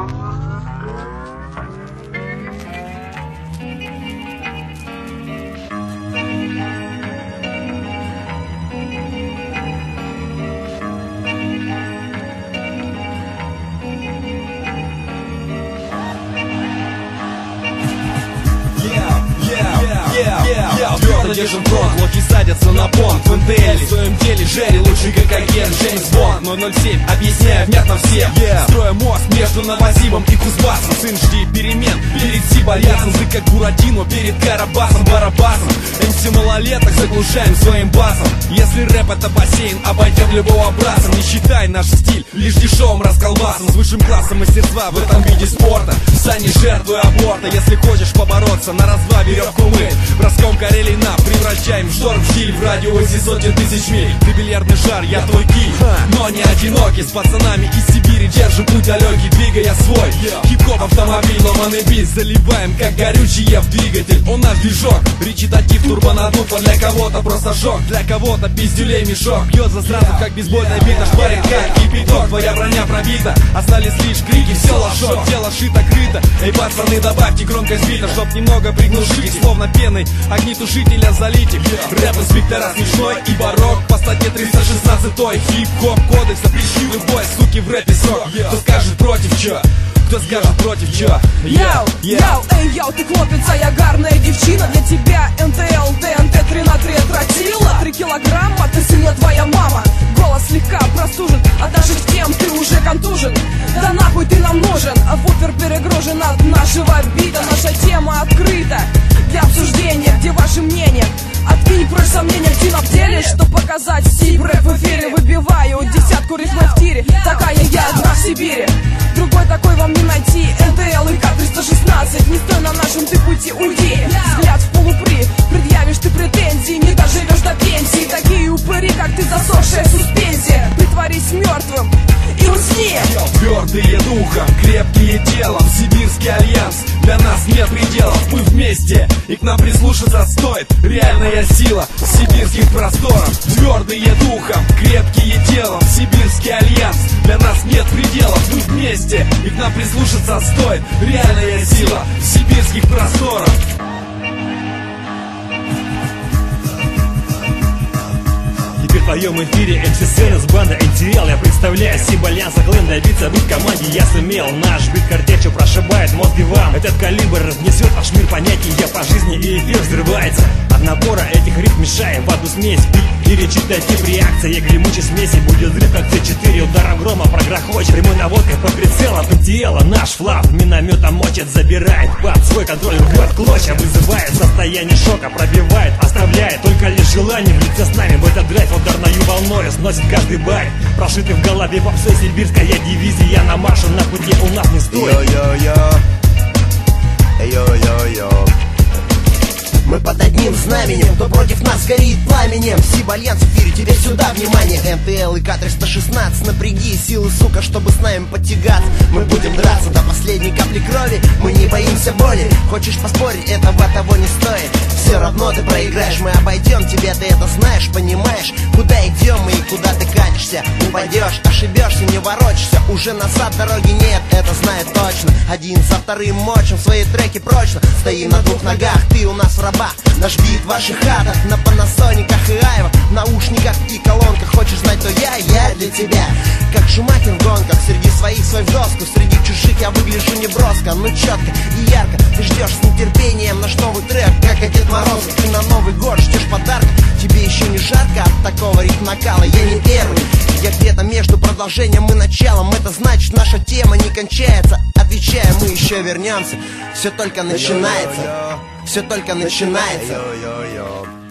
Твердо держим фронт, локи садятся на понт. В НТЛ в своем деле Джерри лучший как агент Джеймс Бонд 007, объясняю внятно всем. Строя мост между Новозибом и Кузбассом. Сын, жди перемен перед Сибальясом. Ты как Буратино перед Карабасом, Барабасом. МС малолеток заглушаем своим басом. Если рэп это бассейн, обойдем любого брасом. Не считай наш стиль лишь дешевым расколбасом. С высшим классом мастерства в этом виде спорта. Стань жертвой аборта, если хочешь побороться. На раз-два веревку мы броском Карелий на превращаем шторм в стиль. В радиусе сотен тысяч миль. Ты бильярдный шар, я твой киль. Но не одинокий, с пацанами из Сибири держим путь далекий, двигая свой хип-хоп автомобиль. Ломаный бит заливаем как горючее в двигатель. Он наш движок, речитатив турбонадув. Для кого-то просто шок, для кого-то пиздюлей мешок. Бьется сразу как бейсбольная бита, шпарит как кипяток. Твоя броня пробита, остались лишь крики. Все лошок, тело шито-крыто. Эй, пацаны, добавьте громкость бита, чтоб немного приглушить их, словно пеной огнетушителя залить их. Рэп-инспектора смешной и барок. По статье 316 хип-хоп кодекс запрещен любой суки в рэпе срок. Кто скажет против чё? Кто скажет против чё? Йоу, йоу, эй, йоу, ты хлопец, а я гарная девчина. Для тебя НТЛ, ТНТ, 3 на 3 тротила. 3 килограмма, ты сильно твоя мама. Голос слегка простужен, от наших тем ты уже контужен. Да нахуй ты нам нужен, а вупер перегружен от нашего бита. Наша тема открыта для обсуждения, где ваше мнение? Откинь прочь сомнения, активно в деле, что показать стиль рэп в эфире. Выбиваю десятку рифмов в тире, такая я одна в Сибири. Другой такой вам не найти, НТЛ и К-316. Не стой на нашем ты пути, уйди. Взгляд в полупри, предъявишь ты претензии, не доживешь до пенсии. Такие упыри, как ты, засохшая суспензия. Притворись мертвым и усни. Твердые духом, крепкие телом. Сибирский альянс, для нас нет пределов. Мы вместе, и к нам прислушаться стоит. Реальная сила сибирских просторов. Твердые духом, крепкие телом. Сибирский альянс, для нас нет пределов. Мы вместе, и к нам прислушаться стоит. Реальная сила сибирских просторов. Теперь в твоем эфире МС Сцена с бандой НТЛ. Я представляю Сибальянса клэн, добиться быть в команде я сумел. Наш бит картечью прошибает мозги вам. Этот калибр разнесет ваш мир понятий. Я по жизни и эфир взрывается. От напора этих рифм мешаем в одну смесь. Бит и речитатив, реакция гремучей смеси. Будет взрыв как С4, ударом грома прогрохочет. Прямой наводкой под прицелом НТЛ. Наш флаг минометом мочит, забирает под свой контроль, рвет клочья. Вызывает состояние шока, пробивает, оставляет только лишь желание влиться с нами в этот драйв. Ударною волной сносит каждый байт. Прошитый в голове попсой сибирская дивизия. На марше, на пути у нас не стоит. Йо-йо-йо, йо-йо-йо. Мы под одним знаменем, кто против нас горит пламенем. Сибальянс в эфире, тебе сюда внимание. НТЛ и К-316, напряги силы, сука, чтобы с нами подтягаться. Мы будем драться до последней капли крови. Мы не боимся боли. Хочешь поспорить, этого того не стоит. Все равно ты проиграешь, мы обойдем тебя, ты это знаешь, понимаешь? Куда идем мы и куда ты катишься? Упадешь, ошибешься, не ворочишься. Уже назад дороги нет, это знает точно. Один за вторым мочим свои треки прочно. Стоим на двух ногах, ты у нас в рабах. Наш бит в ваших хатах, на панасониках и айвах, в наушниках и колонках. Хочешь знать, то я для тебя. Как Шумахер в гонках, среди своих свой в доску. Среди чужих я выгляжу неброско, но четко и ярко. Ты ждешь с нетерпением наш новый трек, как и Дед Мороз. Ты на Новый год ждешь подарка. Тебе еще не жарко от такого ритм-накала. Я не первый, я где-то между продолжением и началом. Это значит, наша тема не кончается. Отвечая, мы еще вернемся. Все только начинается. Все только начинается.